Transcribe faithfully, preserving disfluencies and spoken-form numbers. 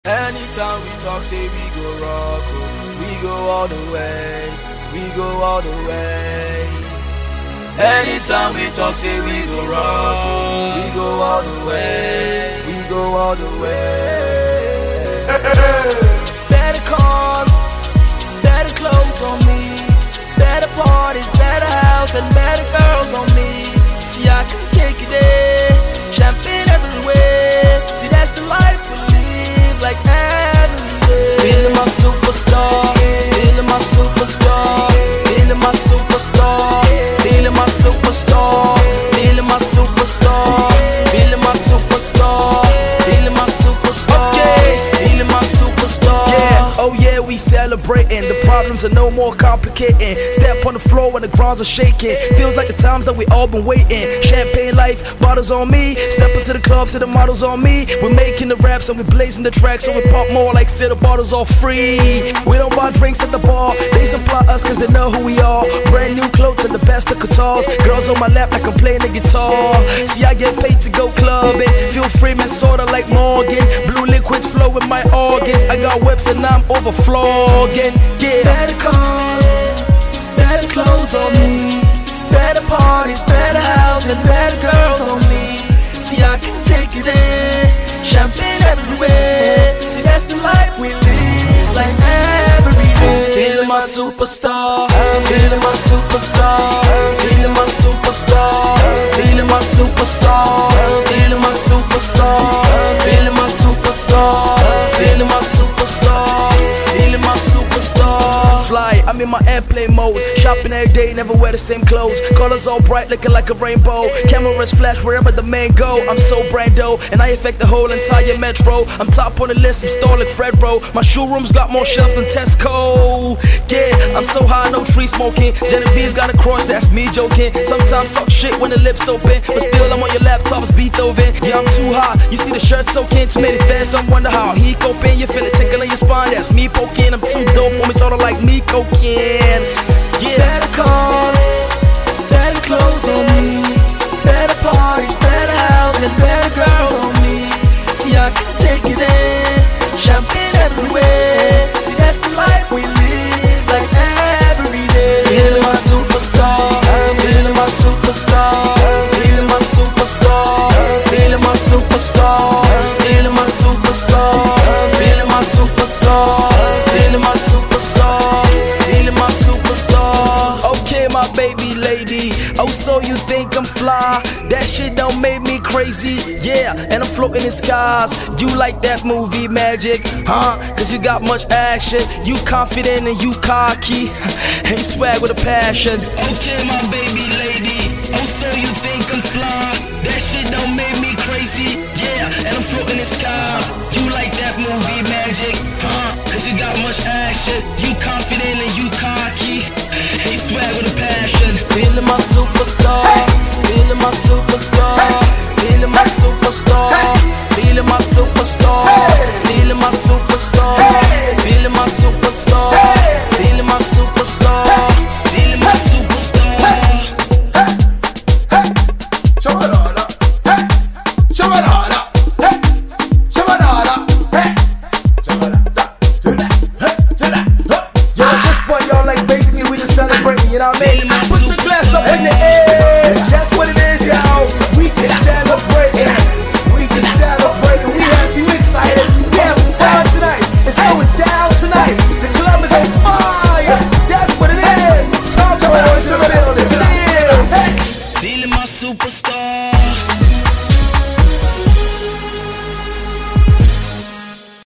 Anytime we talk, say we go rock, oh. We go all the way, we go all the way. Anytime we talk, say we go rock, we go all the way, we go all the way. Better cars, better clothes on me, better parties, better house, and better girls on me. See, I can take you there, champagne everywhere. See, that's the life we live, like every day. Feeling my superstar, feeling my superstar, feeling my superstar, feeling my superstar, feeling my superstar, feeling my superstar, feeling my superstar, feeling my superstar. Yeah, oh yeah, we celebrating. The problems are no more complicating. Step on the floor when the grounds are shaking. Feels like the times that we all been waiting. Champagne life, bottles on me. Step into the club, see the models on me. We're making the raps and we're blazing the tracks, so we pop more like say the bottles all free. We don't buy drinks at the bar, they supply us cause they know who we are. Brand new clothes and the best of guitars. Girls on my lap like I'm playing the guitar. See, I get paid to go clubbing. Feel free, man, sorta like Morgan. Blue liquids flow in my organs. I got whips and I'm overflowing. Yeah. Better cars, better clothes on me, better parties, better house, and better girls on me. See, I can take you there, champagne everywhere. See, that's the life we live, like every day. Feeling my superstar, feeling my superstar, feeling my superstar, feeling my superstar, feeling my superstar, feeling my superstar, feeling my superstar, feeling my superstar. Fly, I'm in my airplane mode, shopping every day, never wear the same clothes. Colors all bright, looking like a rainbow. Cameras flash wherever the man go. I'm so brando, and I affect the whole entire metro. I'm top on the list, I'm stalling Fredro. My showroom's got more shelves than Tesco. Yeah, I'm so high, no tree smoking. Genevieve's got a crush, that's me joking. Sometimes talk shit when the lips open, but still I'm on your laptop, it's Beethoven. Yeah, I'm too hot, you see the shirt soaking. Too many fans, some wonder how he coping. You feel it tickling your spine, that's me poking. I'm too dope, homie, sorta like me cocaine. Yeah. Better cars, better clothes on me, better parties, better house, and better girls on me. See, I can take you there, champagne everywhere. See, that's the life we live, like every day. Feeling my superstar, feeling my superstar, feeling my superstar, feeling my superstar, feeling my superstar, feeling my superstar, feeling my superstar, feeling my superstar. Okay, my baby lady, oh, so you think I'm fly? That shit don't make me crazy, yeah, and I'm floating in skies. You like that movie Magic, huh? Cause you got much action. You confident and you cocky, and you swag with a passion. Okay, my baby lady, oh, so you think I'm fly? That shit don't make me crazy, yeah, and I'm floating in skies. You like that movie Magic, huh? Cause you got much action. You confident and you cocky, and you swag with a passion. Feeling my superstar, feeling my superstar, feeling my superstar, feeling my superstar.